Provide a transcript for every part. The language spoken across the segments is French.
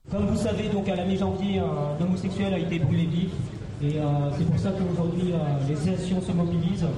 Comme vous savez, donc à la mi-janvier, un homosexuel a été brûlé vif. Et c'est pour ça qu'aujourd'hui, les associations se mobilisent.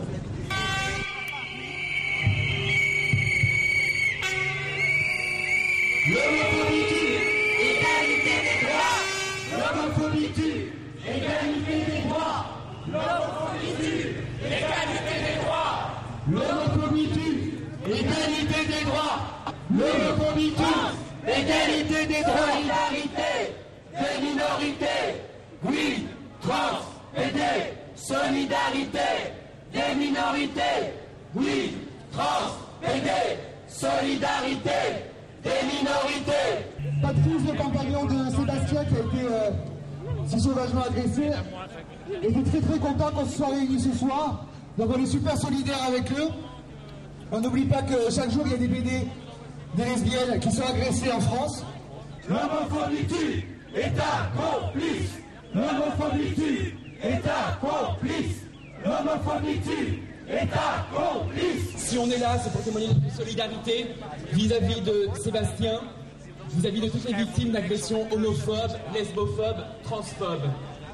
L'homophobie tue, égalité des droits. L'homophobie tue, égalité des droits. L'homophobie tue, égalité des droits. L'homophobie tue, égalité des droits. L'homophobie tue, égalité des droits. Solidarité des minorités. Oui, trans et des solidarité des minorités. Oui, trans et des solidarité des minorités. Patrice, le compagnon de Sébastien qui a été si sauvagement agressé, était très content qu'on se soit réunis ce soir. Donc on est super solidaires avec eux. On n'oublie pas que chaque jour il y a des BD, des lesbiennes qui sont agressées en France. L'homophobie tue, État complice. L'homophobie tue, État complice. L'homophobie tue, État complice. Si on est là, c'est pour témoigner de solidarité vis-à-vis de Sébastien, vis-à-vis de toutes les victimes d'agressions homophobes, lesbophobes, transphobes.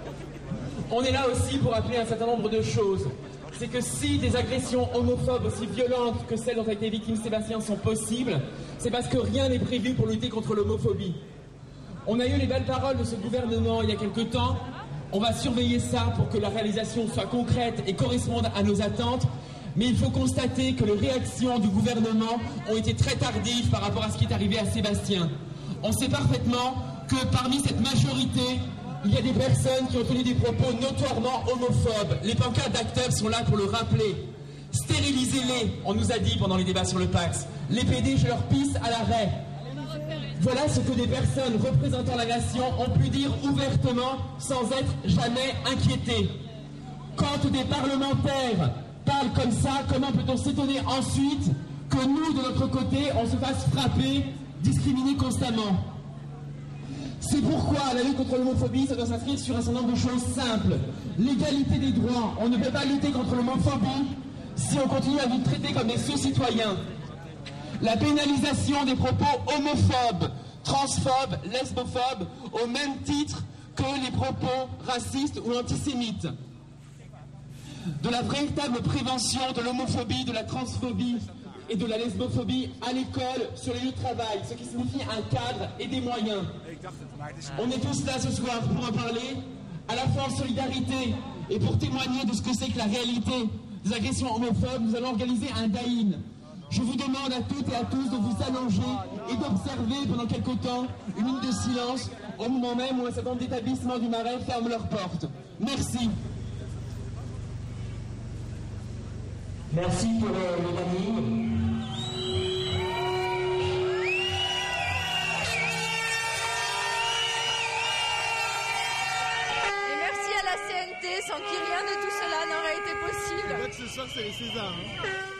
On est là aussi pour rappeler un certain nombre de choses. C'est que si des agressions homophobes aussi violentes que celles dont a été victime Sébastien sont possibles, c'est parce que rien n'est prévu pour lutter contre l'homophobie. On a eu les belles paroles de ce gouvernement il y a quelque temps. On va surveiller ça pour que la réalisation soit concrète et corresponde à nos attentes. Mais il faut constater que les réactions du gouvernement ont été très tardives par rapport à ce qui est arrivé à Sébastien. On sait parfaitement que parmi cette majorité, il y a des personnes qui ont tenu des propos notoirement homophobes. Les pancartes d'Act Up sont là pour le rappeler. Stérilisez-les, on nous a dit pendant les débats sur le Pax. Les PD, je leur pisse à l'arrêt. Voilà ce que des personnes représentant la nation ont pu dire ouvertement sans être jamais inquiétées. Quand des parlementaires parlent comme ça, comment peut-on s'étonner ensuite que nous, de notre côté, on se fasse frapper, discriminer constamment? C'est pourquoi la lutte contre l'homophobie, ça doit s'inscrire sur un certain nombre de choses simples. L'égalité des droits. On ne peut pas lutter contre l'homophobie si on continue à nous traiter comme des sous-citoyens. La pénalisation des propos homophobes, transphobes, lesbophobes, au même titre que les propos racistes ou antisémites. De la véritable prévention de l'homophobie, de la transphobie et de la lesbophobie à l'école, sur les lieux de travail, ce qui signifie un cadre et des moyens. On est tous là ce soir pour en parler, à la fois en solidarité et pour témoigner de ce que c'est que la réalité des agressions homophobes. Nous allons organiser un Daïn. Je vous demande à toutes et à tous de vous allonger et d'observer pendant quelque temps une minute de silence au moment même où un certain nombre d'établissements du Marais ferment leurs portes. Merci. Merci pour le Daïn. CNT, sans qui rien de tout cela n'aurait été possible. Ce soir, c'est les Césars. Hein.